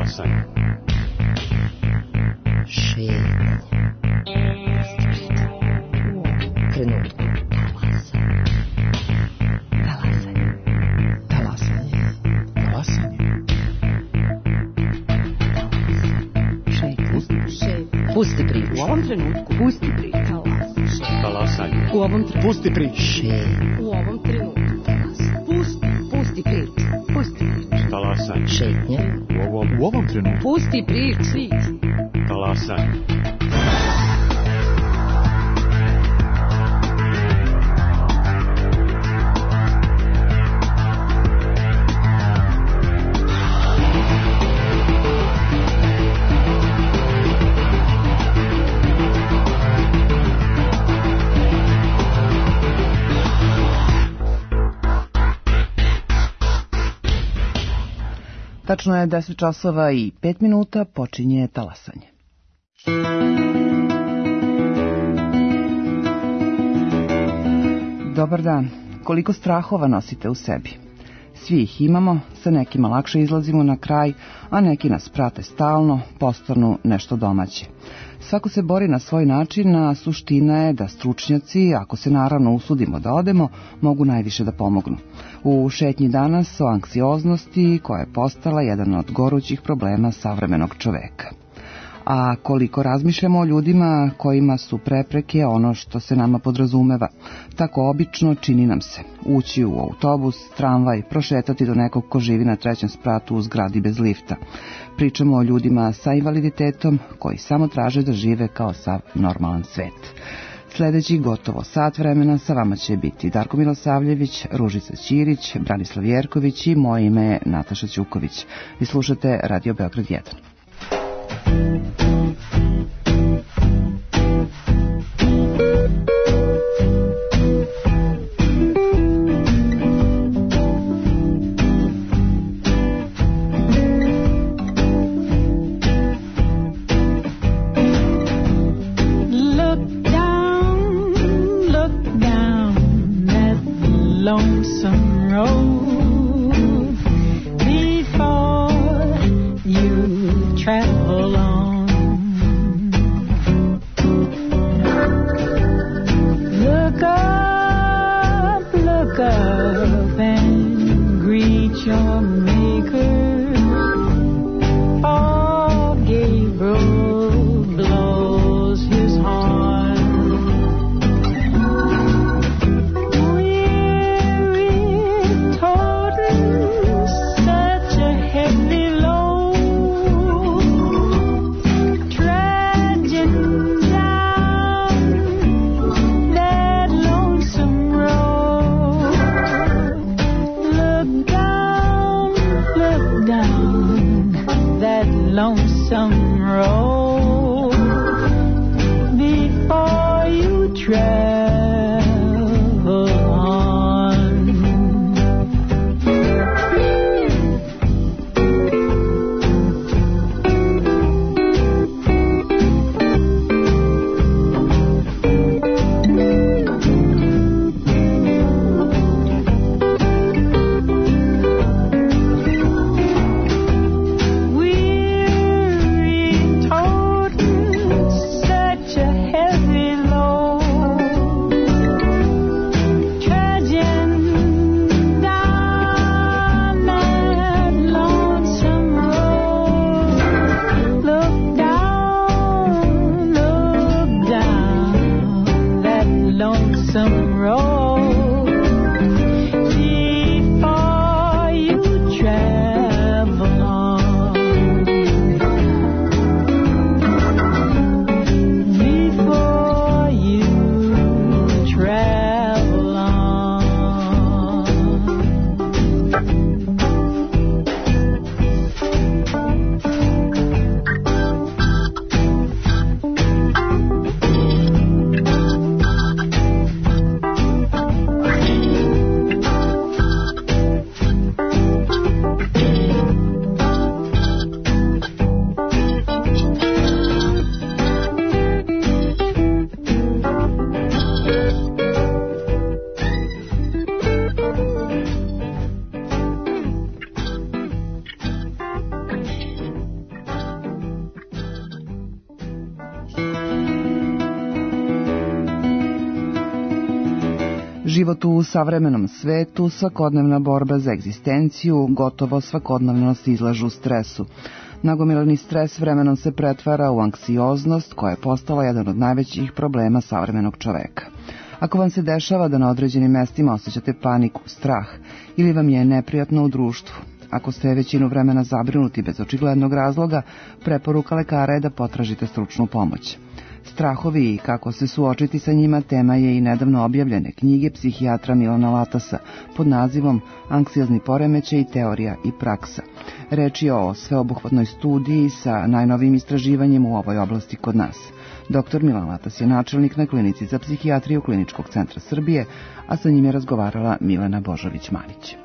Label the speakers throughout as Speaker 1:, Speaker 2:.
Speaker 1: Talasanje.
Speaker 2: Šetnja. Trenutku. Talasanje. Talasanje. Talasanje. Šetnja. Pusti priču. U ovom trenutku. Pusti priču.
Speaker 1: Talasanje.
Speaker 2: U ovom trenutku.
Speaker 3: Pusti priču.
Speaker 2: Šetnja. U ovom trenutku. Pusti priču. Pusti priču.
Speaker 1: Talasanje.
Speaker 2: Šetnja.
Speaker 3: U ovom trenutku.
Speaker 2: Pusti priču.
Speaker 1: Talasanje.
Speaker 4: Tačno je 10 časova i 5 minuta, počinje talasanje. Dobar dan. Koliko strahova nosite u sebi? Svi ih imamo, sa nekima lakše izlazimo na kraj, a neki nas prate stalno, postanu nešto domaće. Svako se bori na svoj način, a suština je da stručnjaci, ako se naravno usudimo da odemo, mogu najviše da pomognu. U šetnji danas o anksioznosti, koja je postala jedan od gorućih problema savremenog čoveka. A koliko razmišljamo o ljudima kojima su prepreke ono što se nama podrazumeva. Tako obično čini nam se ući u autobus, tramvaj, prošetati do nekog ko živi na 3. spratu u zgradi bez lifta. Pričamo o ljudima sa invaliditetom koji samo traže da žive kao sav normalan svet. Sljedeći gotovo sat vremena sa vama će biti Darko Milosavljević, Ružica Ćirić, Branislav Jerković i moje ime je Nataša Ćuković. Vi slušate Radio Beograd 1.
Speaker 5: Lonesome road before you travel on. Look up and greet your maker. Oh, Gabriel blows his horn.
Speaker 4: Život u savremenom svetu, svakodnevna borba za egzistenciju, gotovo svakodnevno se izlažu stresu. Nagomilani stres vremenom se pretvara u anksioznost koja je postala jedan od najvećih problema savremenog čoveka. Ako vam se dešava da na određenim mestima osjećate paniku, strah ili vam je neprijatno u društvu, ako ste većinu vremena zabrinuti bez očiglednog razloga, preporuka lekara je da potražite stručnu pomoć. Strahovi i kako se suočiti sa njima tema je i nedavno objavljene knjige psihijatra Milana Latasa pod nazivom Anksiozni poremećaj, teorija i praksa. Reč je o sveobuhvatnoj studiji sa najnovijim istraživanjem u ovoj oblasti kod nas. Dr. Milan Latas je načelnik na klinici za psihijatriju Kliničkog centra Srbije, a sa njim je razgovarala Milena Božović-Manić.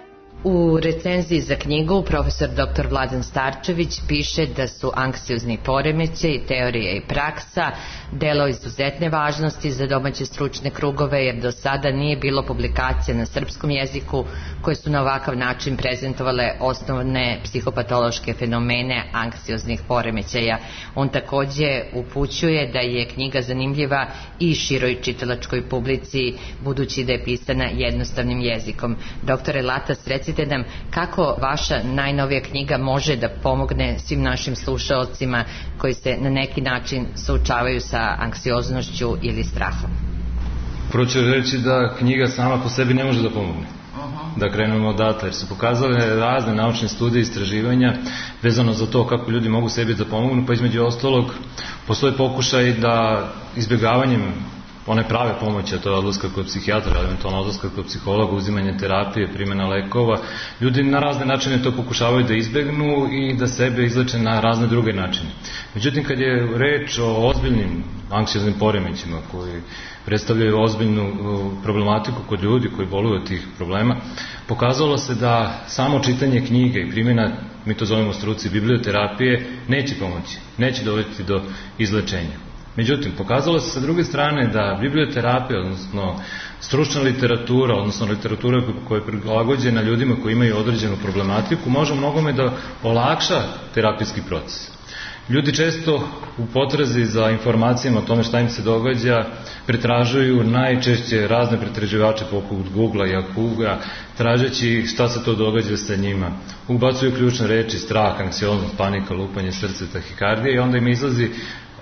Speaker 3: U recenziji za knjigu profesor dr. Vladan Starčević piše da su anksiozni poremećaji, teorija i praksa delo izuzetne važnosti za domaće stručne krugove, jer do sada nije bilo publikacija na srpskom jeziku koje su na ovakav način prezentovale osnovne psihopatološke fenomene anksioznih poremećaja. On takođe upućuje da je knjiga zanimljiva i široj čitalačkoj publici, budući da je pisana jednostavnim jezikom. Doktore Latas, recite nam kako vaša najnovija knjiga može da pomogne svim našim slušaocima koji se na neki način suočavaju sa anksioznošću ili strahom.
Speaker 6: Prvo ću reći da knjiga sama po sebi ne može da pomogne. Da krenemo odatle, jer su pokazale razne naučne studije i istraživanja vezano za to kako ljudi mogu sebi da pomognu, pa između ostalog postoje pokušaj da izbjegavanjem one prave pomoći, a to je odlaska kod psihijatra, eventualno odlaska kod psihologa, uzimanje terapije, primjena lekova. Ljudi na razne načine to pokušavaju da izbegnu i da sebe izleče na razne druge načine. Međutim, kad je reč o ozbiljnim anksioznim poremećima koji predstavljaju ozbiljnu problematiku kod ljudi koji boluju od tih problema, pokazalo se da samo čitanje knjige i primjena, mi to zovemo struci, biblioterapije, neće pomoći, neće dovesti do izlečenja. Međutim, pokazalo se sa druge strane da biblioterapija, odnosno stručna literatura, odnosno literatura koja je prilagođena ljudima koji imaju određenu problematiku, može mnogome da olakša terapijski proces. Ljudi često u potrazi za informacijama o tome šta im se događa pretražuju najčešće razne pretraživače poput Googlea i Yahoo-a, tražeći šta se to događa sa njima. Ubacuju ključne reči strah, anksioznost, panika, lupanje srca, tahikardija i onda im izlazi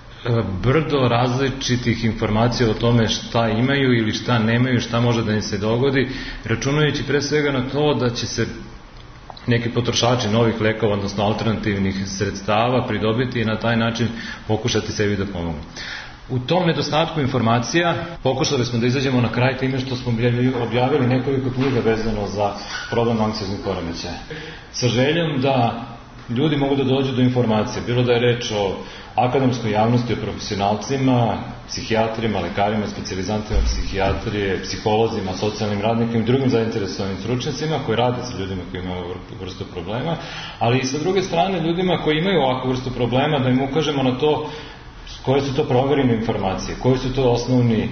Speaker 6: brdo različitih informacija o tome šta imaju ili šta nemaju, šta može da im se dogodi, računajući pre svega na to da će se neki potrošači novih lekova, odnosno alternativnih sredstava pridobiti i na taj način pokušati sebi da pomogu. U tom nedostatku informacija pokušali smo da izađemo na kraj time što smo objavili nekoliko knjiga vezano za problem anksioznih poremećaja. Sa željom da ljudi mogu da dođu do informacije, bilo da je reč o akademskoj javnosti, o profesionalcima, psihijatrima, lekarima, specijalizantima psihijatrije, psiholozima, socijalnim radnikom i drugim zainteresovanim stručnjacima koji rade sa ljudima koji imaju ovakvu vrstu problema, ali i sa druge strane ljudima koji imaju ovakvu vrstu problema da im ukažemo na to koje su to proverene informacije, koji su to osnovni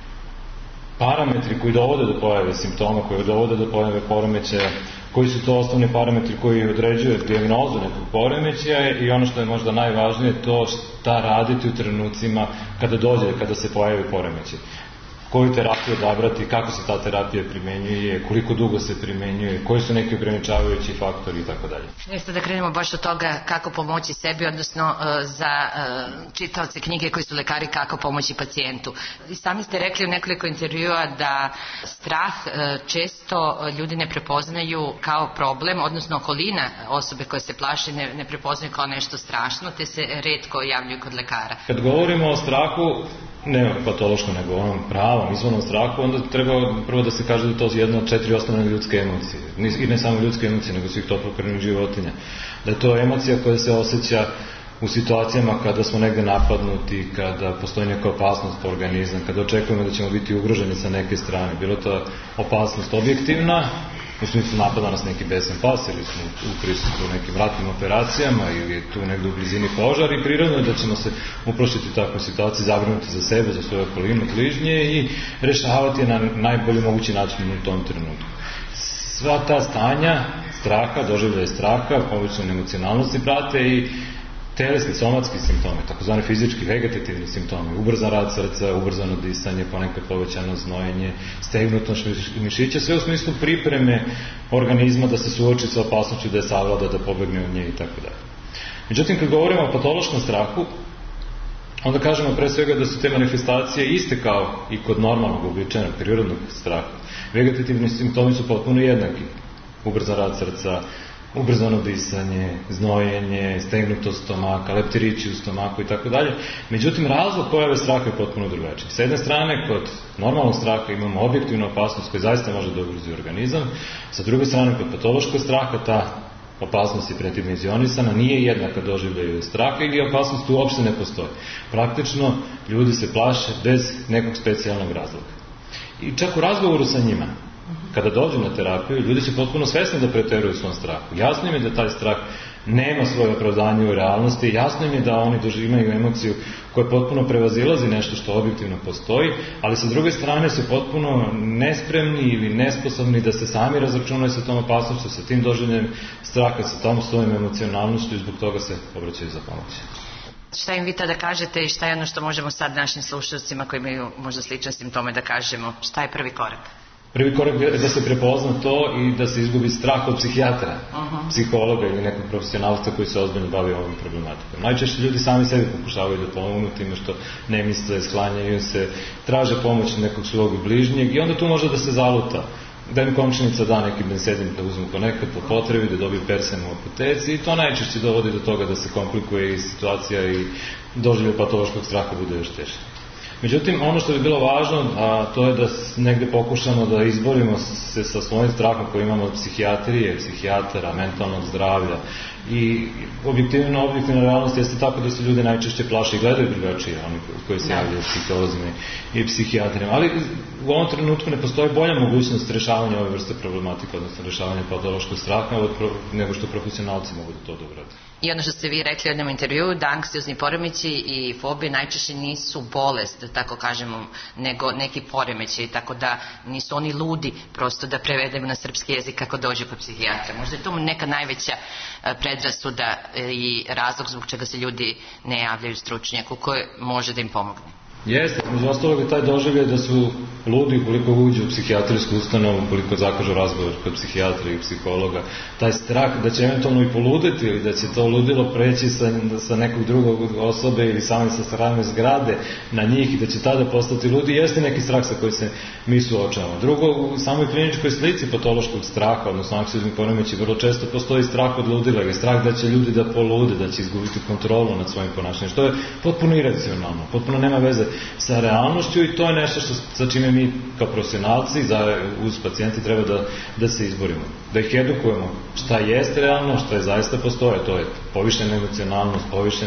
Speaker 6: parametri koji dovode do pojave simptoma, koji dovode do pojave poremećaja, koji su to osnovni parametri koji određuju dijagnozu nekog poremećaja i ono što je možda najvažnije to šta raditi u trenucima kada se pojavi poremećaj. Koju terapiju odabrati, kako se ta terapija primenjuje, koliko dugo se primenjuje, koji su neki ograničavajući faktori i tako dalje.
Speaker 3: Jeste da krenemo baš od toga kako pomoći sebi, odnosno za čitaoce knjige koji su lekari kako pomoći pacijentu. I sami ste rekli u nekoliko intervjua da strah često ljudi ne prepoznaju kao problem, odnosno okolina osobe koje se plaše ne prepoznaju kao nešto strašno, te se retko javljaju kod lekara.
Speaker 6: Kad govorimo o strahu, ne patološko, nego onom pravom, izvornom strahu, onda treba prvo da se kaže da je to jedna od 4 osnovne ljudske emocije. I ne samo ljudske emocije, nego svih toplokrvnih životinja. Da je to emocija koja se osjeća u situacijama kada smo negde napadnuti, kada postoji neka opasnost po organizam, kada očekujemo da ćemo biti ugroženi sa neke strane. Bilo to opasnost objektivna, u smislu napada nas neki besan pas ili smo u prisustvu nekim ratnim operacijama ili je tu negde u blizini požar i prirodno je da ćemo se uplašiti u takvoj situaciji, zabrinuti za sebe, za svoju okolinu, bližnje i rešavati je na najbolji mogući način u tom trenutku. Sva ta stanja straha, doživljaje straha, povećane emocionalnosti prate i telesni, somatski simptomi, takozvani fizički, vegetativni simptomi, ubrzan rad srca, ubrzano disanje, ponekad povećano znojenje, stegnutost mišića, sve u smislu pripreme organizma da se suoči sa opasnošću, da je savlada, da pobegne od nje i tako dalje. Međutim, kad govorimo o patološkom strahu, onda kažemo pre svega da su te manifestacije iste kao i kod normalnog, uobičajenog, prirodnog straha. Vegetativni simptomi su potpuno jednaki. Ubrzan rad srca, ubrzano disanje, znojenje, stegnutost stomaka, leptirići u stomaku i tako dalje. Međutim, razlog pojave straha je potpuno drugačiji. S jedne strane, kod normalnog straha imamo objektivnu opasnost koja zaista može da ugrozi organizam. Sa druge strane, kod patološkog straha ta opasnost je predimenzionisana, nije jednaka doživljaju straha ili opasnost uopšte ne postoji. Praktično, ljudi se plaše bez nekog specijalnog razloga. I čak u razgovoru sa njima, kada dođu na terapiju, ljudi su potpuno svesni da preteruju svom strahu. Jasno im je da taj strah nema svoje opravdanje u realnosti, jasno im je da oni doživljaju emociju koja potpuno prevazilazi nešto što objektivno postoji, ali sa druge strane su potpuno nespremni ili nesposobni da se sami razračunaju sa tom opasnošću, sa tim doživljajem straha, sa tom svojim emocionalnošću i zbog toga se obraćaju za pomoć.
Speaker 3: Šta im vi tada kažete i šta je ono što možemo sad našim slušalcima koji imaju možda slične simptome da kažemo? Šta je prvi korak?
Speaker 6: Prvi korak je da se prepozna to i da se izgubi strah od psihijatra, psihologa ili nekog profesionalca koji se ozbiljno bavi ovom problematikom. Najčešće ljudi sami sebi pokušavaju da pomognu time što ne misle, sklanjaju se, traže pomoć nekog svog bližnjeg i onda tu može da se zaluta. Da im komšinica da neki bensedin da uzmu ponekad po potrebi, da dobiju persen u apoteci i to najčešće dovodi do toga da se komplikuje i situacija i doživljaj patološkog straha bude još teže. Međutim, ono što bi bilo važno, a to je da negde pokušamo da izborimo se sa svojim strahom koji imamo od psihijatrije, psihijatara, mentalnog zdravlja i objektivna realnost jeste tako da se ljudi najčešće plaše i gledaju drugačije, oni koji se javljaju psiholozima i psihijatrima, ali u ovom trenutku ne postoji bolja mogućnost rešavanja ove vrste problematika, odnosno rešavanja patološkog straha nego što profesionalci mogu da to da urade.
Speaker 3: I ono što ste vi rekli u jednom intervjuu, da anksiozni poremećaji i fobije najčešće nisu bolest, da tako kažemo, nego neki poremećaj, tako da nisu oni ludi, prosto da prevedemo na srpski jezik kako dođe kod psihijatra. Možda je to neka najveća predrasuda i razlog zbog čega se ljudi ne javljaju stručnjaku koji može da im pomogne.
Speaker 6: Jeste, među ostalog je taj doživljaj da su ludi ukoliko uđu u psihijatrijsku ustanovu, ukoliko zakažu razgovor kod psihijatra i psihologa, taj strah da će eventualno i poludeti ili da će to ludilo preći sa nekog drugog osobe ili sami sa strane zgrade na njih i da će tada postati ludi, jeste neki strah sa koji se mi suočavamo. Drugo, u samoj kliničkoj slici patološkog straha, odnosno anksiozni poremećaj, vrlo često postoji strah od ludila, strah da će ljudi da polude, da će izgubiti kontrolu nad svojim ponašanjem, što je potpuno iracionalno, potpuno nema veze sa realnošću i to je nešto sa čime mi kao profesionalci uz pacijenti treba da se izborimo. Da ih edukujemo šta jeste realno, šta je zaista postoje, to je povišena emocionalnost, povišen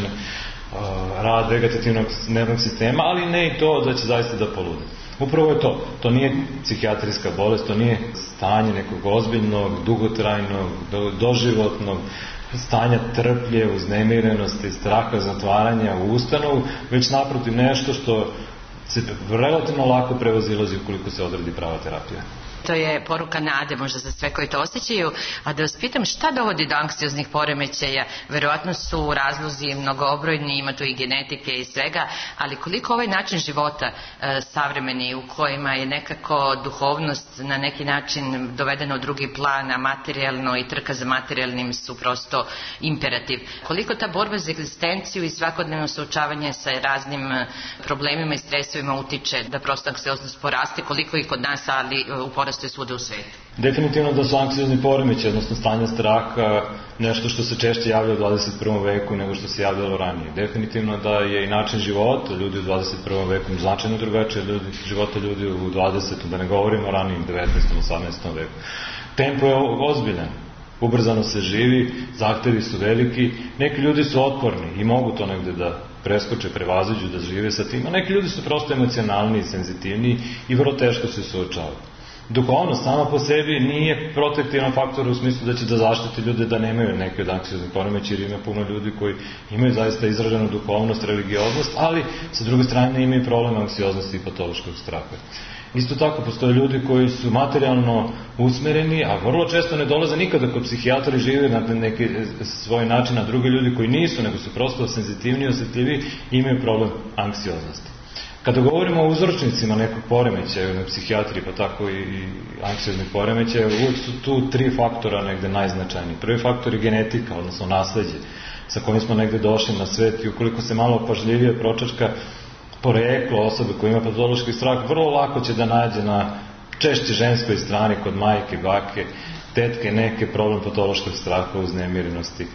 Speaker 6: rad vegetativnog nervnog sistema, ali ne i to da će zaista da polude. Upravo je to. To nije psihijatrijska bolest, to nije stanje nekog ozbiljnog, dugotrajnog, doživotnog stanja trplje, uznemirenosti, straha, zatvaranja u ustanovu, već naprotiv nešto što se relativno lako prevazilazi ukoliko se odredi prava terapija.
Speaker 3: To je poruka nade možda za sve koji to osjećaju. A da vas pitam, šta dovodi do anksioznih poremećaja? Verovatno su razlozi mnogobrojni, ima tu i genetike i svega, ali koliko ovaj način života savremeni u kojima je nekako duhovnost na neki način dovedena u drugi plan, a materijalno i trka za materijalnim su prosto imperativ. Koliko ta borba za egzistenciju i svakodnevno suočavanje sa raznim problemima i stresovima utiče da prosto anksioznost poraste, koliko i kod nas, ali u porastu je svuda u svetu?
Speaker 6: Definitivno da su anksiozni poremećaji, odnosno stanja straha, nešto što se češće javlja u 21. veku nego što se javljalo ranije. Definitivno da je i način života ljudi u 21. veku značajno drugačije života ljudi u 20. da ne govorimo o ranijim 19. 18. veku. Tempo je ozbiljan, ubrzano se živi, zahtevi su veliki, neki ljudi su otporni i mogu to negde da preskoče, prevaziđu, da žive sa tim, a neki ljudi su prosto emocionalniji, senzitivniji i vrlo teško se suočavaju. duhovnost sama po sebi nije protektivan faktor u smislu da će da zaštiti ljude da nemaju neke od anksioznih poremećaja, jer ima puno ljudi koji imaju zaista izraženu duhovnost, religioznost, ali sa druge strane imaju problem anksioznosti i patološkog straha. Isto tako postoje ljudi koji su materijalno usmereni, a vrlo često ne dolaze nikada kod psihijatra i žive na neki svoj način, na drugi ljudi koji nisu, nego su prosto senzitivni i osjetljivi i imaju problem anksioznosti. Kada govorimo o uzročnicima nekog poremećaja na psihijatriji, pa tako i anksioznih poremećaja, uvijek su tu 3 faktora negde najznačajniji. Prvi faktor je genetika, odnosno nasleđe, sa kojim smo negde došli na svet, i ukoliko se malo pažljivije pročačka poreklo osobe koja ima patološki strah, vrlo lako će da nađe na češće ženskoj strani, kod majke, bake, tetke, neke problem patološkog straha, uznemirenosti.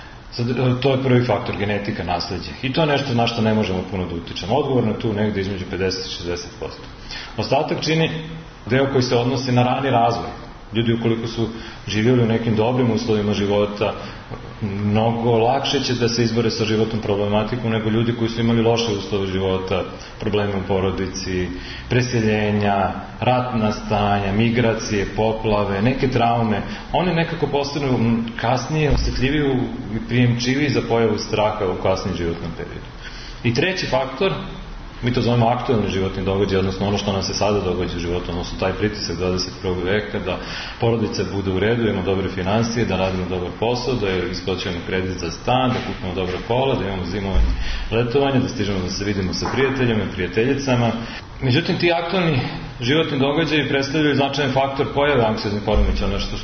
Speaker 6: To je prvi faktor, genetika, nasleđe. I to je nešto na što ne možemo puno da utičemo. Odgovorno je tu negde između 50 i 60%. Ostatak čini deo koji se odnosi na rani razvoj. Ljudi ukoliko su živjeli u nekim dobrim uslovima života, mnogo lakše će da se izbore sa životnom problematikom nego ljudi koji su imali loše uslove života, probleme u porodici, preseljenja, ratna stanja, migracije, poplave, neke traume. Oni nekako postanu kasnije osjetljiviji i prijemčiviji za pojavu straha u kasnijem životnom periodu. I treći faktor, mi to zovemo aktualni životni događaj, odnosno ono što nam se sada događa u životu, odnosno taj pritisak 21. veka, da porodice bude u redu, imamo dobre financije, da radimo dobar posao, da isplaćujemo kredit za stan, da kupimo dobra kola, da imamo zimovanje, letovanje, da stižemo da se vidimo sa prijateljima i prijateljicama. Međutim, ti aktualni životni događaji predstavljaju značajan faktor pojave anksioznih poremećaja, nešto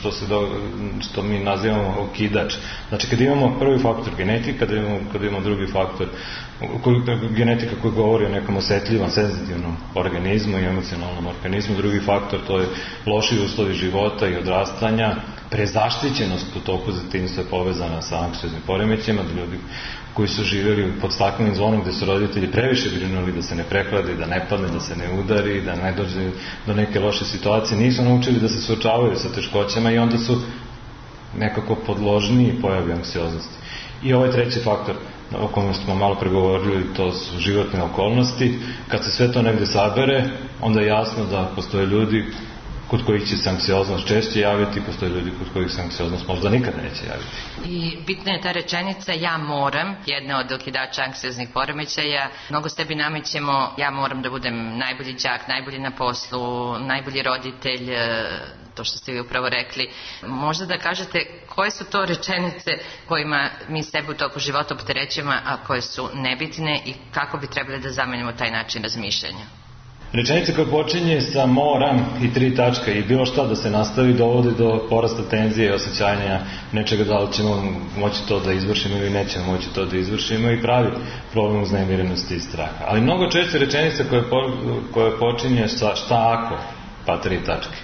Speaker 6: što mi nazivamo okidač. Znači, kada imamo prvi faktor genetika, kada imamo drugi faktor genetika koji govori o nekom osjetljivom, senzitivnom organizmu i emocionalnom organizmu, drugi faktor to je loši uslovi života i odrastanja, prezaštićenost u toku detinjstva je povezana sa anksioznim poremećajima, da ljudi koji su živjeli pod staklenim zvonom gde su roditelji previše brinuli da se ne preklade, da ne padne, da se ne udari, da ne dođe do neke loše situacije, nisu naučili da se suočavaju sa teškoćama i onda su nekako podložniji pojavi anksioznosti. I ovaj treći faktor o kojem smo malo pregovorili, to su životne okolnosti. Kad se sve to negde sabere, onda je jasno da postoje ljudi kod kojih će se anksioznost češće javiti, postoje ljudi kod kojih se anksioznost možda nikada neće javiti.
Speaker 3: I bitna je ta rečenica ja moram, jedna od okidača anksioznih poremećaja. Mnogo sebi namećemo ja moram da budem najbolji đak, najbolji na poslu, najbolji roditelj, to što ste vi upravo rekli. Možda da kažete koje su to rečenice kojima mi sebe u toku života opterećujemo, a koje su nebitne i kako bi trebali da zamenimo taj način razmišljanja?
Speaker 6: Rečenica koja počinje sa moram i 3 tačka i bilo šta da se nastavi dovodi do porasta tenzije i osjećanja nečega, da li ćemo moći to da izvršimo ili nećemo moći to da izvršimo, i pravi problem uznemirenosti i straha. Ali mnogo češće rečenica koja počinje sa šta ako, pa 3 tačke.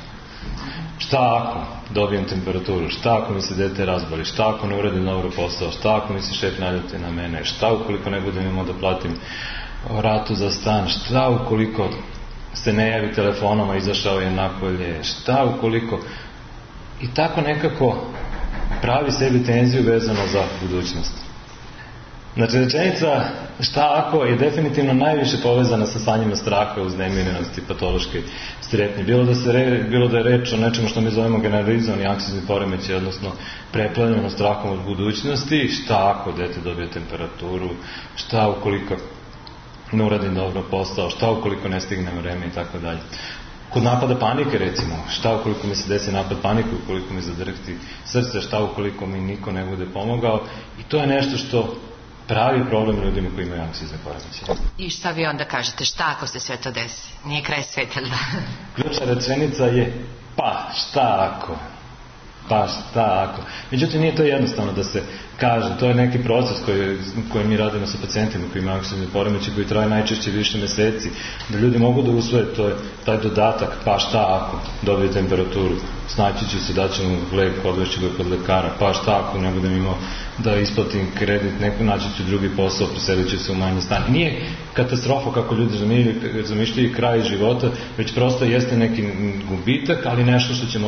Speaker 6: Šta ako dobijem temperaturu, šta ako mi se dete razboli, šta ako ne uradim dobro posao, šta ako mi se šef naljuti na mene, šta ukoliko ne budem imao da platim ratu za stan, šta ukoliko se ne javi telefonom, a izašao je napolje, šta ukoliko, i tako nekako pravi sebi tenziju vezano za budućnost. Znači, rečenica šta ako je definitivno najviše povezana sa stanjima straha, uznemirenosti, patološke strepnje. Bilo da je reč o nečemu što mi zovemo generalizovani anksiozni poremećaj, odnosno preplavljeno strahom od budućnosti, šta ako dete dobije temperaturu, šta ukoliko ne uradim dobro posao, šta ukoliko ne stignem vreme i tako dalje. Kod napada panike, recimo, šta ukoliko mi se desi napad panike, ukoliko mi zadrhti srce, šta ukoliko mi niko ne bude pomogao, i to je nešto što pravi problem ljudima koji imaju anksiozne poremećaje.
Speaker 3: I šta vi onda kažete, šta ako se sve to desi? Nije kraj sveta, da?
Speaker 6: Ključna rečenica je pa šta ako? Pa šta ako? Međutim, nije to jednostavno da se kaže, to je neki proces koji mi radimo sa pacijentima koji imaju anksiozne poremećaje, koji traje najčešće više meseci, da ljudi mogu da usvoje taj dodatak, pa šta ako dobije temperaturu, snaći ću se, daću mu lek, odvešću ga kod lekara, pa šta ako ne budem imao da isplatim kredit, naći ću drugi posao, preselit ću se u manji stan. Nije katastrofa kako ljudi zamišljaju kraj života, već prosto jeste neki gubitak, ali nešto što će moći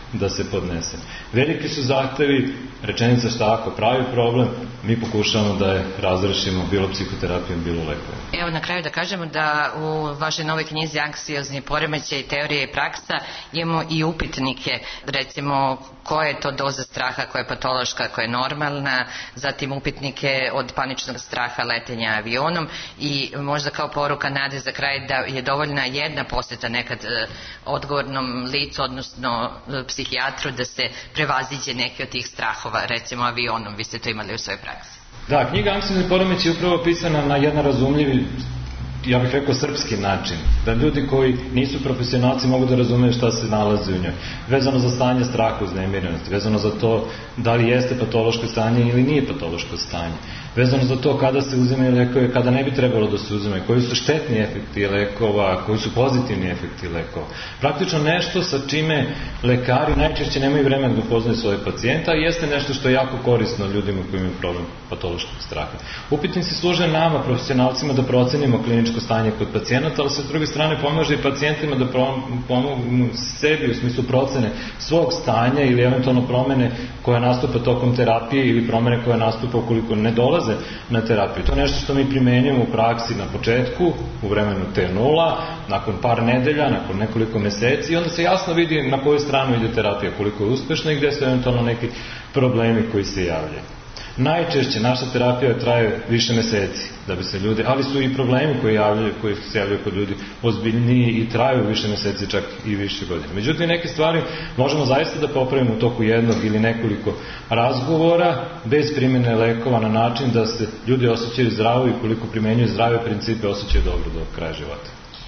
Speaker 6: da se podnese. Veliki su zahtevi, rečenica šta ako pravi problem, mi pokušavamo da je razrešimo bilo psihoterapijom, bilo lekom.
Speaker 3: Evo na kraju da kažemo da u vašoj novoj knjizi Anksiozni poremećaj, teorija i praksa imamo i upitnike, recimo koja je to doza straha koja je patološka, koja je normalna, zatim upitnike od paničnog straha letenja avionom i možda kao poruka nade za kraj da je dovoljna jedna posjeta nekad odgovornom licu, odnosno psihijatru da se prevaziđe neki od tih strahova, recimo avionom, vi ste to imali u svojoj praksi.
Speaker 6: Da, knjiga Anksiozni poremećaj je upravo pisana na jedan razumljivi, ja bih rekao srpski način, da ljudi koji nisu profesionalci mogu da razumeju šta se nalazi u njoj, vezano za stanje straha, uznemirenosti, vezano za to da li jeste patološko stanje ili nije patološko stanje, vezano za to kada se uzimaju lekove, kada ne bi trebalo da se uzimaju, koji su štetni efekti lekova, koji su pozitivni efekti lekova. Praktično nešto sa čime lekari najčešće nemaju vremena da upoznaju svoje pacijenta i jeste nešto što je jako korisno ljudima koji imaju problem patološkog straha. Upitnici služe nama, profesionalcima, da procenimo kliničko stanje kod pacijenata, ali sa druge strane pomaže i pacijentima da pomognu sebi u smislu procene svog stanja ili eventualno promene koja nastupa tokom terapije ili promene koja nastupa ukoliko ne dolaze na terapiju. To je nešto što mi primenjujemo u praksi na početku, u vremenu T0, nakon par nedelja, nakon nekoliko meseci i onda se jasno vidi na koju stranu ide terapija, koliko je uspešna i gde su eventualno neki problemi koji se javljaju. Najčešće naša terapija traje više meseci, da bi se ljudi, ali su i problemi koji se javljaju kod ljudi ozbiljniji i traju više meseci, čak i više godina. Međutim, neke stvari možemo zaista da popravimo u toku jednog ili nekoliko razgovora, bez primjene lekova, na način da se ljudi osjećaju zdravo i koliko primenjuju zdrave principe osjećaju dobro do kraja života.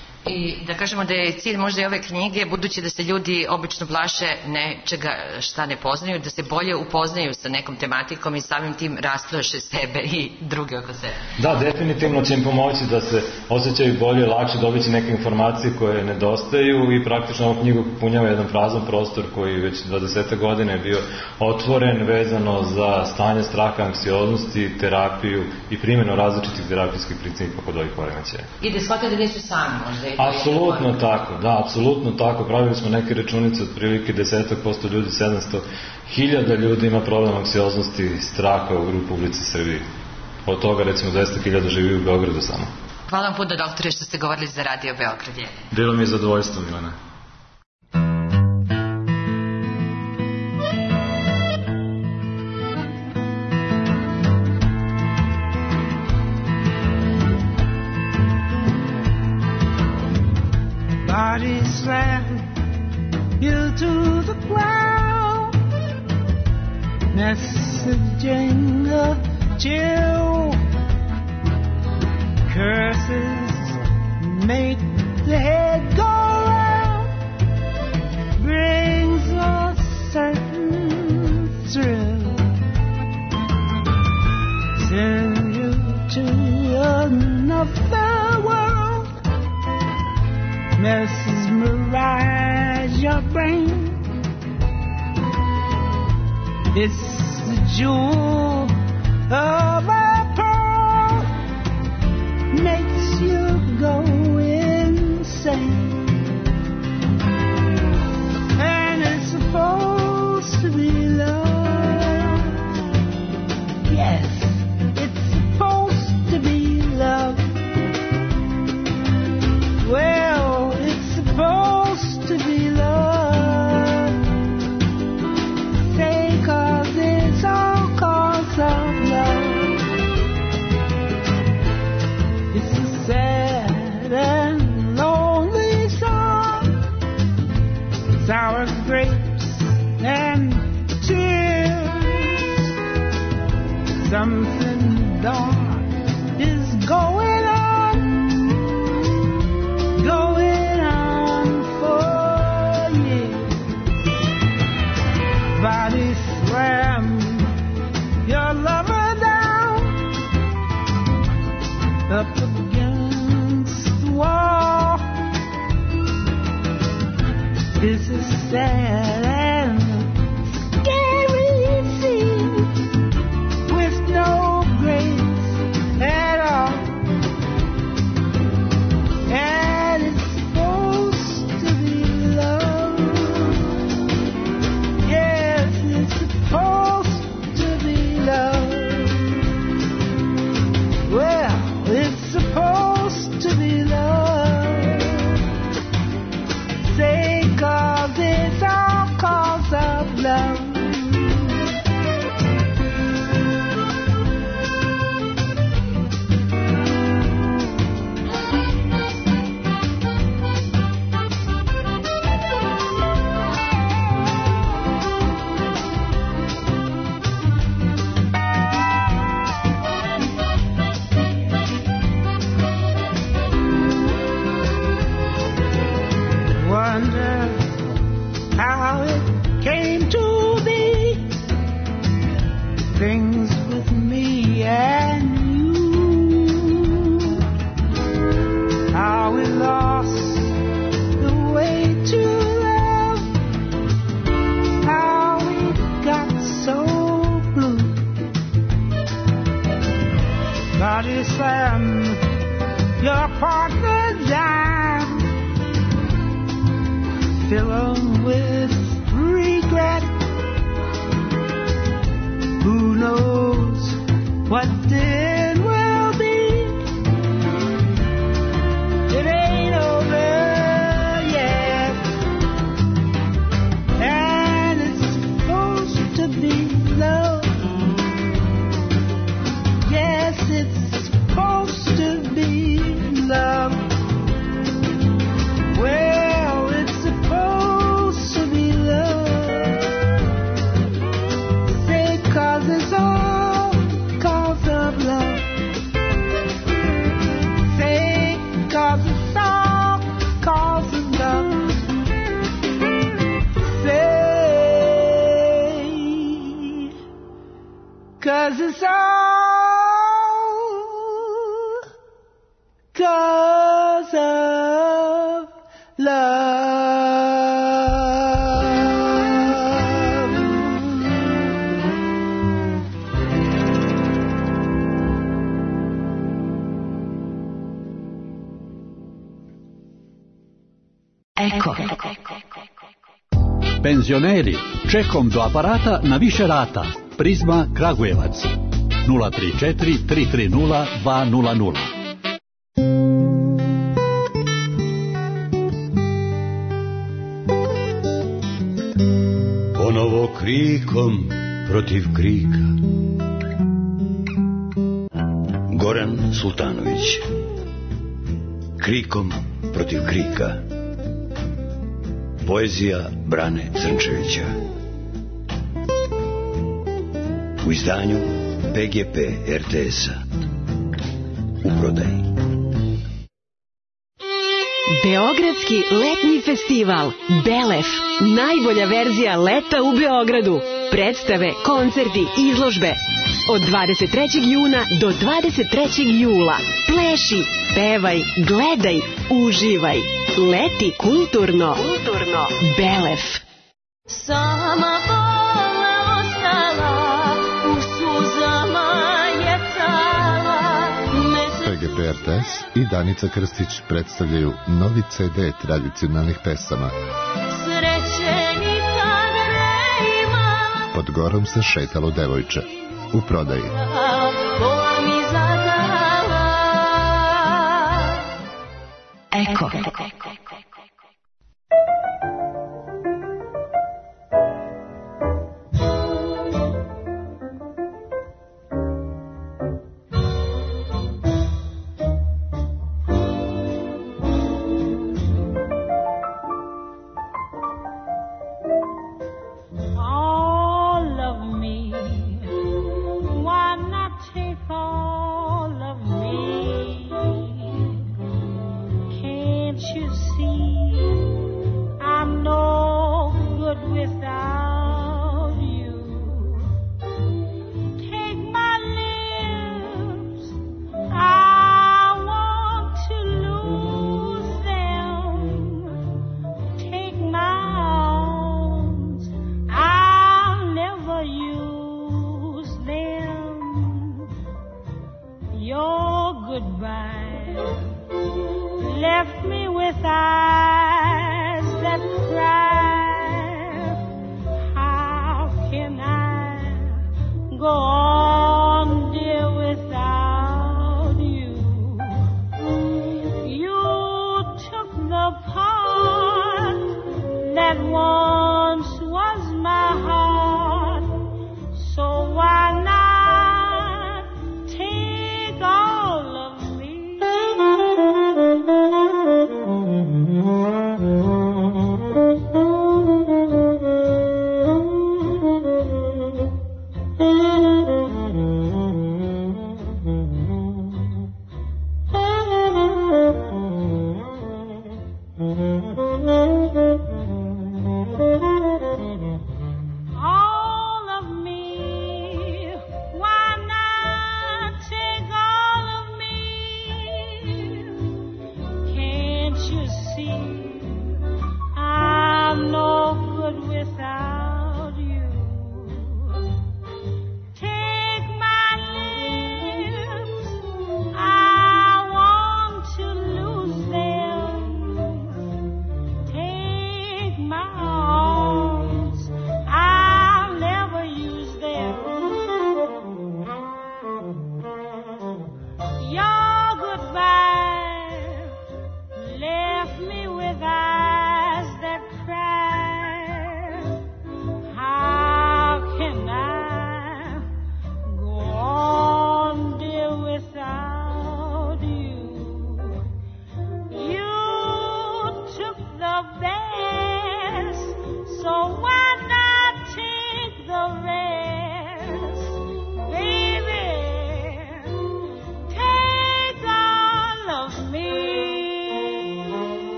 Speaker 3: I da kažemo da je cilj možda i ove knjige, budući da se ljudi obično plaše nečega šta ne poznaju, da se bolje upoznaju sa nekom tematikom i samim tim rasplaše sebe i druge oko sebe.
Speaker 6: Da, definitivno će im pomoći da se osjećaju bolje, lakše, dobiti neke informacije koje nedostaju i praktično ovu knjigu punjava jedan prazan prostor koji već 20 godina je bio otvoren vezano za stanje straha, anksioznosti, terapiju i primjenu različitih terapijskih principa kod ovih poremećaja.
Speaker 3: I da shvate da nisu sami možda.
Speaker 6: Apsolutno tako, da, apsolutno tako. Pravili smo neke računice, otprilike 10% ljudi, 700.000 ljudi ima problem anksioznosti, straha u Republici Srbiji. Od toga recimo 200.000 živi u Beogradu samo.
Speaker 3: Hvala vam puno, doktore, što ste govorili za Radio Beograd.
Speaker 6: Bilo mi je zadovoljstvo, Milana.
Speaker 5: Body slam you to the ground, messaging a chill. Curses make the head go round, brings a certain thrill. Send you to another world, mesmerize your brain. It's the jewel of a pearl, makes you go insane. And it's supposed to be love. Yes, it's supposed to be love. Well, it's supposed to be love. Say 'cause it's all 'cause of love. It's a sad and lonely song. Sour grapes and tears. Something dark is going on. Going on for years. Body slam your lover down, up against the wall. This is sad and scary scene with no grace at all. And it's supposed to be love. 'cause it's all 'cause of love.
Speaker 2: Eko.
Speaker 7: Penzioneri, čekom do aparata na više rata. Prizma Kragujevac 034 330 200.
Speaker 8: Ponovo krikom protiv krika. Goran Sultanović. Krikom protiv krika. Poezija Brane Crnčevića. U izdanju PGP RTS-a. U prodaji.
Speaker 9: Beogradski letnji festival Belef. Najbolja verzija leta u Beogradu. Predstave, koncerti, izložbe. Od 23. juna do 23. jula. Pleši, pevaj, gledaj, uživaj. Leti kulturno. Belef.
Speaker 5: Sama vola ostala, u suzama je cala.
Speaker 10: PGP RTS i Danica Krstić predstavljaju novi CD tradicionalnih pesama.
Speaker 5: Sreće nikad ne ima.
Speaker 10: Pod gorom se šetalo devojče. U prodaji.
Speaker 5: Vola mi zadala.
Speaker 2: Eko.
Speaker 5: All of me, why not take all of me? Can't you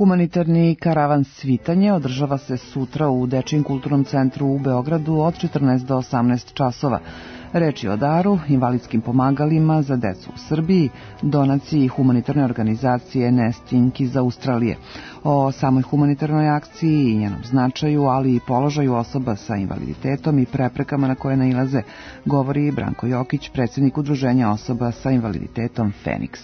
Speaker 4: Humanitarni karavan Svitanje održava se sutra u Dečijem kulturnom centru u Beogradu od 14 do 18 časova. Reč je o daru, invalidskim pomagalima za decu u Srbiji, donaciji humanitarne organizacije Nesting iz Australije. O samoj humanitarnoj akciji i njenom značaju, ali i položaju osoba sa invaliditetom i preprekama na koje nailaze, govori Branko Jokić, predsjednik Udruženja osoba sa invaliditetom Feniks.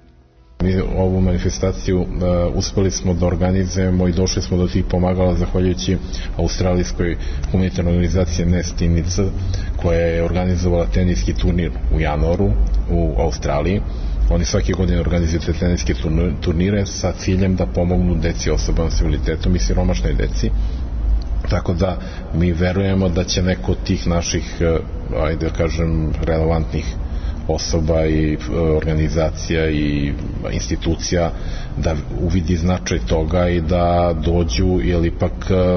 Speaker 11: Mi ovu manifestaciju uspeli smo da organizujemo i došli smo do tih pomagala zahvaljujući australijskoj humanitarnoj organizaciji Nesting, koja je organizovala teniski turnir u januaru u Australiji. Oni svake godine organizuju te teniske turnire sa ciljem da pomognu deci osobama s invaliditetom i siromašnoj deci. Tako da mi verujemo da će neko od tih naših, ajde da kažem, relevantnih osoba i organizacija i institucija da uvidi značaj toga i da dođu, jer ipak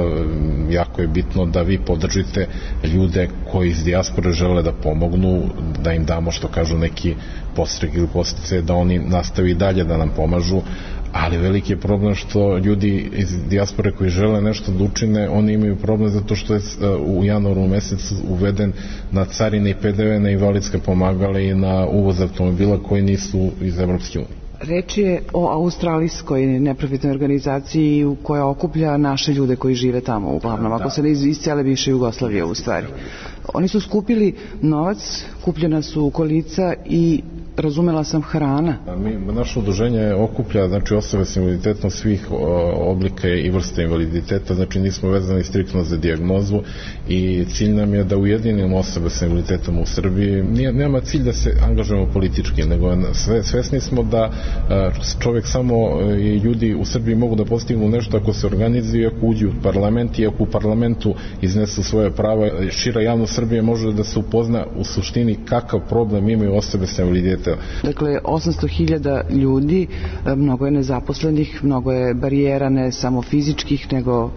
Speaker 11: jako je bitno da vi podržite ljude koji iz dijaspore žele da pomognu, da im damo, što kažu, neki podstrek ili podstice, da oni nastavi dalje da nam pomažu. Ali veliki je problem što ljudi iz dijaspore koji žele nešto da učine, oni imaju problem zato što je u januaru mesecu uveden na carine i PDV na invalidska pomagala i na uvoz automobila koji nisu iz Evropske unije.
Speaker 4: Reč je o australijskoj neprofitnoj organizaciji koja okuplja naše ljude koji žive tamo uglavnom, ako se ne iz cele bivše Jugoslavije u stvari. Oni su skupili novac, kupljena su kolica i razumela sam hrana.
Speaker 11: Naše udruženje okuplja, znači, osobe s invaliditetom svih oblika i vrste invaliditeta, znači nismo vezani striktno za dijagnozu i cilj nam je da ujedinimo osobe s invaliditetom u Srbiji. Nema cilj da se angažujemo politički, nego svesni smo da čovjek samo i ljudi u Srbiji mogu da postignu nešto ako se organizuju, ako uđu u parlament i ako u parlamentu iznesu svoje prava. Šira javnost Srbije može da se upozna u suštini kakav problem imaju osobe s invaliditetom.
Speaker 4: Dakle, 800.000 ljudi, mnogo je nezaposlenih, mnogo je barijera ne samo fizičkih, nego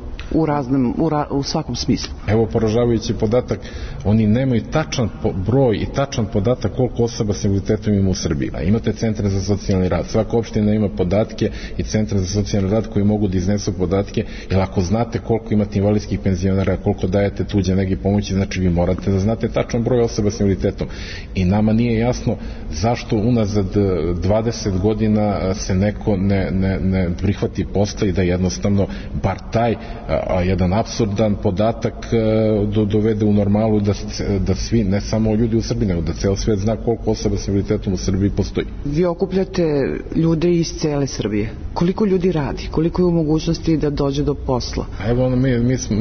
Speaker 4: u svakom smislu.
Speaker 11: Evo poražavajući podatak, oni nemaju tačan broj i tačan podatak koliko osoba s invaliditetom ima u Srbiji. Imate centre za socijalni rad, svaka opština ima podatke i centre za socijalni rad koji mogu da iznesu podatke, jer ako znate koliko imate invalidskih penzionera, koliko dajete tuđe nege pomoći, znači vi morate da znate tačan broj osoba s invaliditetom. I nama nije jasno zašto unazad 20 godina se neko ne prihvati posla i da jednostavno bar taj jedan apsurdan podatak dovede u normalu da svi, ne samo ljudi u Srbiji, nego da ceo svet zna koliko osoba s invaliditetom u Srbiji postoji.
Speaker 4: Vi okupljate ljude iz cele Srbije. Koliko ljudi radi? Koliko je u mogućnosti da dođe do posla?
Speaker 11: Evo, mi smo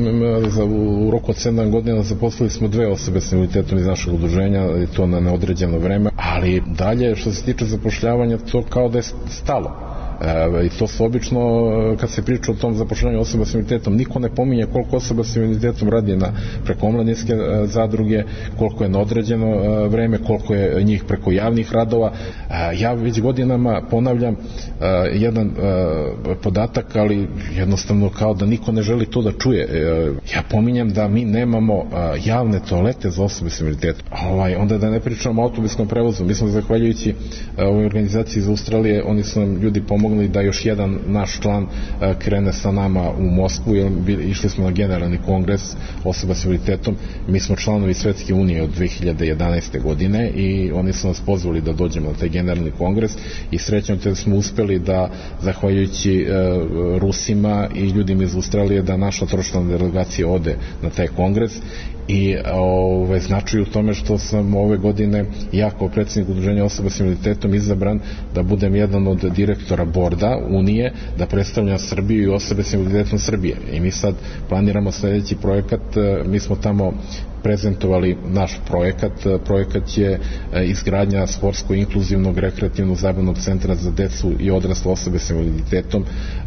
Speaker 11: u roku od 7 godina zaposlili smo 2 osobe s invaliditetom iz našeg udruženja, i to na neodređeno vreme, ali dalje što se tiče zapošljavanja, to kao da je stalo. I to se obično, kad se priča o tom zapošljavanju osoba s invaliditetom, niko ne pominje koliko osoba s invaliditetom radi preko omladinske zadruge, koliko je na određeno vreme, koliko je njih preko javnih radova. Ja već godinama ponavljam jedan podatak, ali jednostavno kao da niko ne želi to da čuje. Ja pominjem da mi nemamo javne toalete za osobe s invaliditetom. Onda da ne pričamo o autobuskom prevozu. Mi smo, zahvaljujući ovoj organizaciji iz Australije, oni su nam ljudi pomogli da još jedan naš član krene sa nama u Moskvu, jer išli smo na generalni kongres osoba s invaliditetom. Mi smo članovi Svetske unije od 2011. godine i oni su nas pozvali da dođemo na taj generalni kongres i srećno te smo uspeli da, zahvaljujući Rusima i ljudima iz Australije, da naša tročlana delegacija ode na taj kongres. I značaj u tome što sam ove godine, ja kao predsjednik udruženja osoba s invaliditetom, izabran da budem jedan od direktora borda Unije, da predstavljam Srbiju i osobe s invaliditetom Srbije. I mi sad planiramo sledeći projekat, mi smo tamo prezentovali naš projekat. Projekat je izgradnja sportsko-inkluzivnog rekreativnog zabavnog centra za decu i odrasle osobe s invaliditetom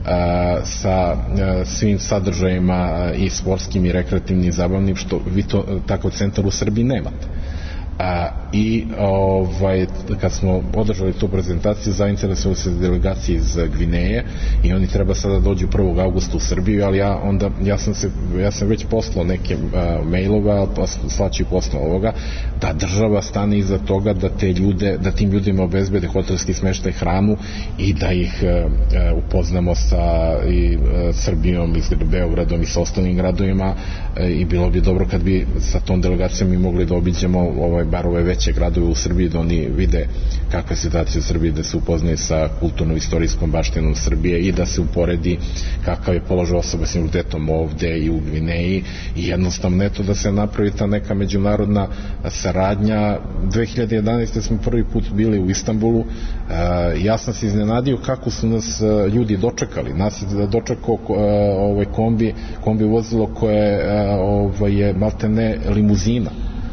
Speaker 11: sa svim sadržajima i sportskim i rekreativnim i zabavnim, što vi to takav centar u Srbiji nemate. I kad smo održali tu prezentaciju, zainteresovali se delegacije iz Gvineje i oni treba sada dođu 1. augusta u Srbiju, ali ja sam već poslao neke mailove, slaću i posle ovoga, da država stane iza toga da tim ljudima obezbede hotelski smeštaj, hranu i da ih upoznamo sa Srbijom, i Beogradom i sa ostalim gradovima, i bilo bi dobro kad bi sa tom delegacijom i mogli da obiđemo bar ove veće gradove u Srbiji, da oni vide kakva je situacija u Srbiji, da se upoznaju sa kulturno-istorijskom baštinom Srbije i da se uporedi kakav je položaj osoba s invaliditetom ovde i u Gvineji, i jednostavno eto da se napravi ta neka međunarodna saradnja. 2011. smo prvi put bili u Istanbulu. Ja sam se iznenadio kako su nas ljudi dočekali. Nas je dočekao kombi vozilo koje je maltene limuzina,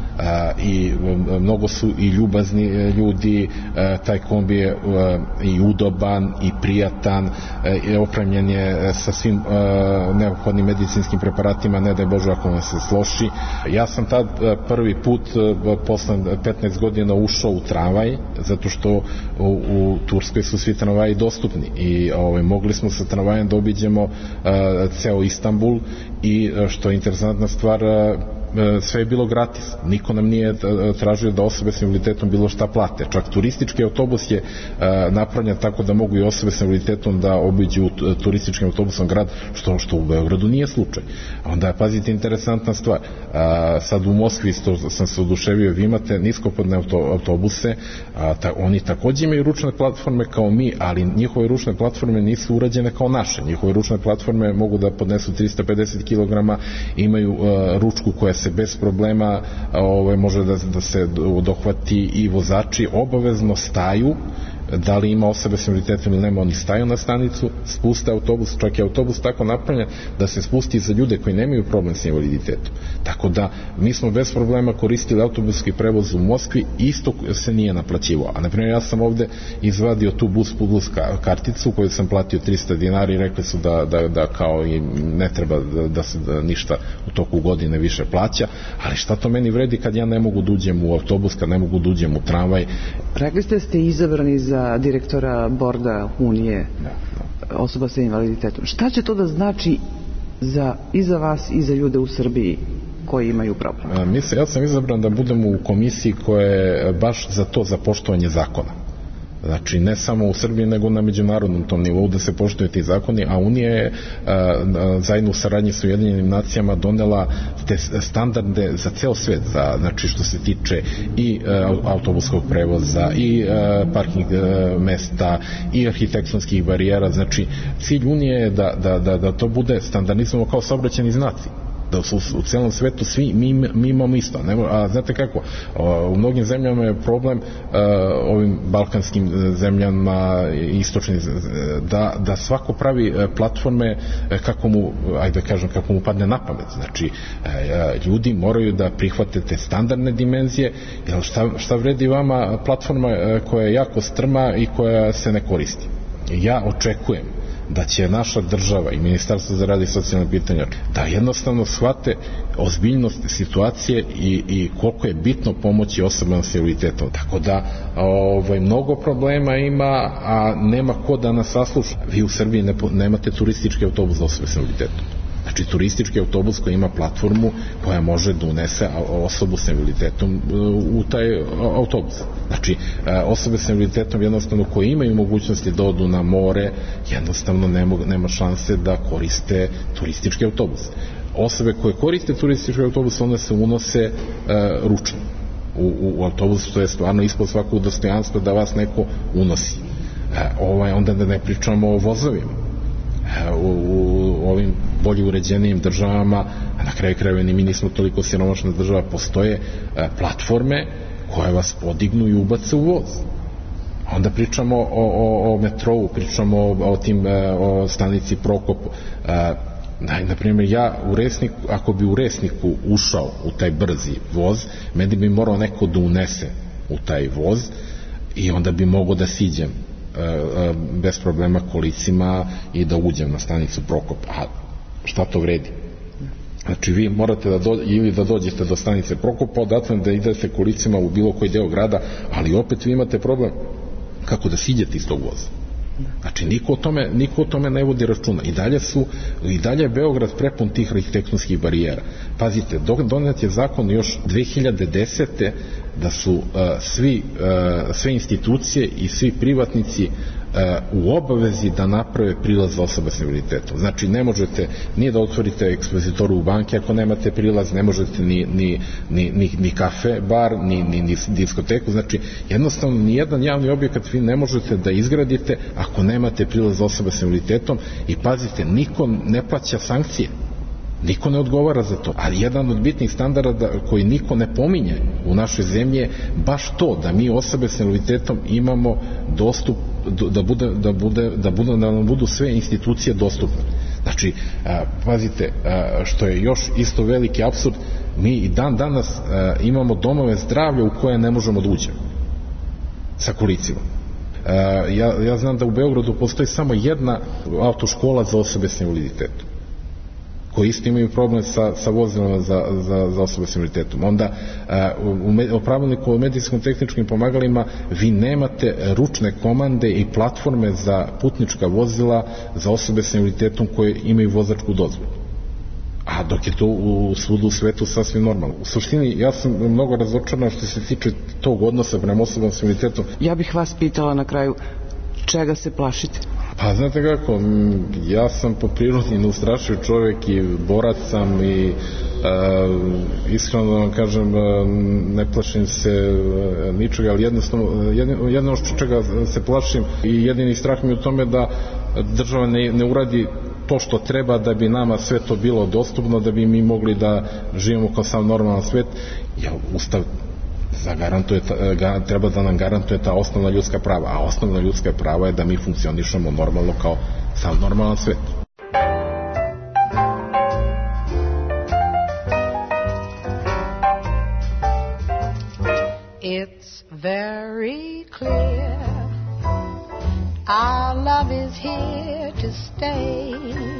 Speaker 11: i mnogo su i ljubazni ljudi. Taj kombi je i udoban i prijatan, opremljen je sa svim neophodnim medicinskim preparatima, ne daj Bože ako vam se sloši. Ja sam tad prvi put posle 15 godina ušao u tramvaj, zato što u Turskoj su svi tramvaji dostupni i mogli smo sa tramvajem da obiđemo ceo Istanbul, i što je interesantna stvar, sve je bilo gratis. Niko nam nije tražio da osobe s invaliditetom bilo šta plate. Čak turistički autobus je napravljen tako da mogu i osobe s invaliditetom da obiđu turističkim autobusom grad, što u Beogradu nije slučaj. Onda, pazite, interesantna stvar. Sad u Moskvi sam se oduševio, vi imate niskopodne autobuse, oni takođe imaju ručne platforme kao mi, ali njihove ručne platforme nisu urađene kao naše. Njihove ručne platforme mogu da podnesu 350 kg, imaju ručku koja se bez problema može da se dohvati, i vozači obavezno staju, da li ima osobe s invaliditetom ili nema, oni staju na stanicu, spuste autobus, čak je autobus tako napravljen da se spusti za ljude koji nemaju problem s invaliditetom. Tako da mi smo bez problema koristili autobuski prevoz u Moskvi, isto se nije naplaćivao. A na primjer, ja sam ovde izvadio tu Bus Plus karticu koju sam platio 300 dinara i rekli su da kao i ne treba da se ništa u toku godine više plaća, ali šta to meni vredi kad ja ne mogu da uđem u autobus, kad ne mogu da uđem u tramvaj.
Speaker 4: Rekli ste izabrani za direktora borda Unije osoba sa invaliditetom. Šta će to da znači i za vas i za ljude u Srbiji koji imaju problem?
Speaker 11: Ja sam izabran da budem u komisiji koja je baš za poštovanje zakona. Znači, ne samo u Srbiji, nego na međunarodnom tom nivou da se poštuju ti zakoni, a Unija je zajedno u saradnji s Ujedinjenim nacijama donela te standarde za ceo svet, znači što se tiče i autobuskog prevoza, i parking mesta, i arhitektonskih barijera. Znači, cilj Unije je da to bude standardizovano kao saobraćajni znaci, da u celom svetu svi mi imamo isto. A znate kako, u mnogim zemljama je problem, ovim balkanskim zemljama, istočnim, da svako pravi platforme kako mu padne na pamet. Znači, ljudi moraju da prihvate te standardne dimenzije, jer šta vredi vama platforma koja je jako strma i koja se ne koristi. Ja očekujem da će naša država i Ministarstvo za rad i socijalne pitanja da jednostavno shvate ozbiljnost situacije i koliko je bitno pomoći osobama s invaliditetom. Tako da mnogo problema ima, a nema ko da nas sasluša. Vi u Srbiji nemate turistički autobus za osobe s invaliditetom. Znači, turistički autobus koji ima platformu koja može da unese osobu s invaliditetom u taj autobus. Znači, osobe s invaliditetom jednostavno koje imaju mogućnosti da odu na more, jednostavno nema šanse da koriste turistički autobus. Osobe koje koriste turistički autobus, one se unose ručno u autobus, što je stvarno ispod svakog dostojanstva da vas neko unosi. Onda da ne pričamo o vozovima. U ovim bolje uređenijim državama, a na kraju krajeva ni mi nismo toliko siromašna država, postoje platforme koje vas podignu i ubace u voz. Onda pričamo o metrou, pričamo o stanici Prokopu. Na primjer, ja ako bi u Resniku ušao u taj brzi voz, meni bi morao neko da unese u taj voz i onda bi mogao da siđem bez problema kolicima i da uđem na stanicu Prokop. A šta to vredi? Znači vi morate ili da dođete do stanice Prokopa, odatle da idete kolicima u bilo koji deo grada, ali opet vi imate problem kako da siđete iz tog voza. Znači niko o tome ne vodi računa. I dalje je Beograd prepun tih arhitektonskih barijera. Pazite, donet je zakon još 2010. da su sve institucije i svi privatnici u obavezi da naprave prilaz za osobe s invaliditetom. Znači ne možete ni da otvorite ekspozitoru u banke ako nemate prilaz, ne možete ni kafe, bar, ni diskoteku. Znači jednostavno nijedan javni objekat vi ne možete da izgradite ako nemate prilaz za osobe s invaliditetom. I pazite, niko ne plaća sankcije, niko ne odgovara za to. Ali jedan od bitnih standarda koji niko ne pominje u našoj zemlji je baš to da mi osobe s invaliditetom imamo dostup, da nam budu sve institucije dostupne. Znači, pazite, što je još isto veliki apsurd, mi i dan danas imamo domove zdravlja u koje ne možemo da uđemo sa kolicima. Ja znam da u Beogradu postoji samo jedna autoškola za osobe s invaliditetom, koji isto imaju problem sa vozilima za osobe s invaliditetom. Onda u pravilniku o medicinskom tehničkim pomagalima vi nemate ručne komande i platforme za putnička vozila za osobe s invaliditetom koje imaju vozačku dozvolu. A dok je to svuda u svetu sasvim normalno. U suštini, ja sam mnogo razočaran što se tiče tog odnosa prema osobama s invaliditetom.
Speaker 4: Ja bih vas pitala na kraju, čega se plašite?
Speaker 11: Pa znate kako, ja sam po prirodi neustrašiv čovjek i borac sam i iskreno da vam kažem, ne plašim se ničega, ali jedno čega se plašim i jedini strah mi je u tome da država ne uradi to što treba da bi nama sve to bilo dostupno, da bi mi mogli da živimo kao sam normalan svet, jer Ustav treba da nam garantuje ta osnovna ljudska prava, a osnovna ljudska prava je da mi funkcionišemo normalno kao sam normalan svet.
Speaker 5: It's very clear our love is here to stay,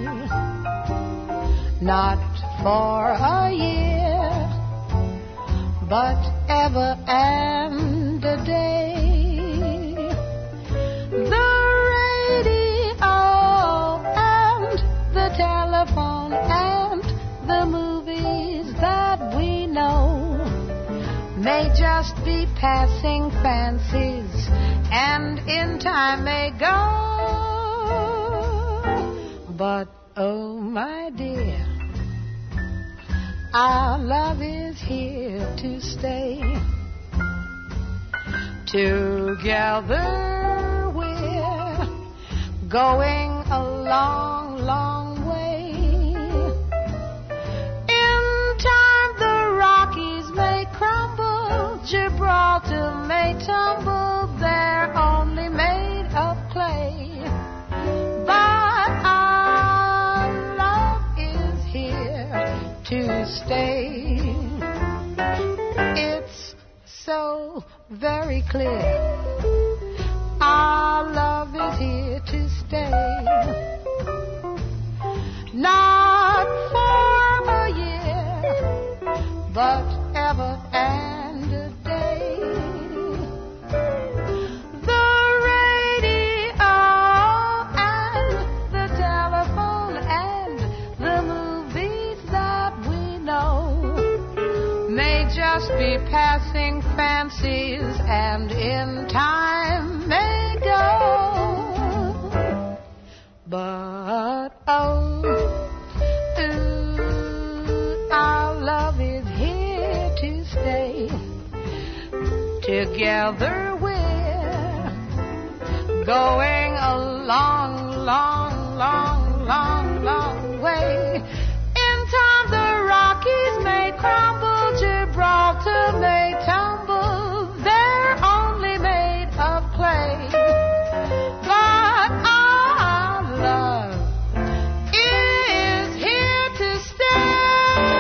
Speaker 5: not for a year, but ever and a day. The radio and the telephone and the movies that we know may just be passing fancies and in time may go. But oh my dear, our love is here to stay. Together we're going a long, long way. In time the Rockies may crumble, Gibraltar may tumble, they're only made of clay. But our love is here to stay. It's so very clear, our love is here to stay. Not for a year, but ever and a day. The radio and the telephone and the movies that we know may just be passing fancies and in time may go. But oh, our love is here to stay. Together we're going a long, long, long, long, long way. In time the Rockies may crumble, Gibraltar may tumble, they're only made of clay. But our love is here to stay.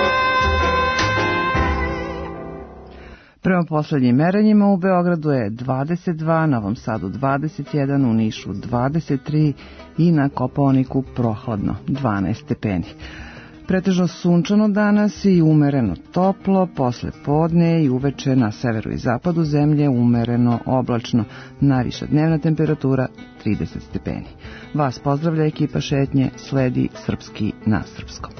Speaker 4: Prema poslednjim merenjima u Beogradu je 22, Novom Sadu 21, u Nišu 23 i na Kopaoniku prohladno 12 stepeni. Pretežno sunčano danas i umereno toplo, posle podne i uveče na severu i zapadu zemlje umereno oblačno, najviša dnevna temperatura 30 stepeni. Vas pozdravlja ekipa šetnje, sledi Srpski na srpskom.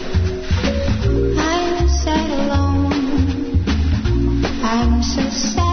Speaker 12: I'm so sad.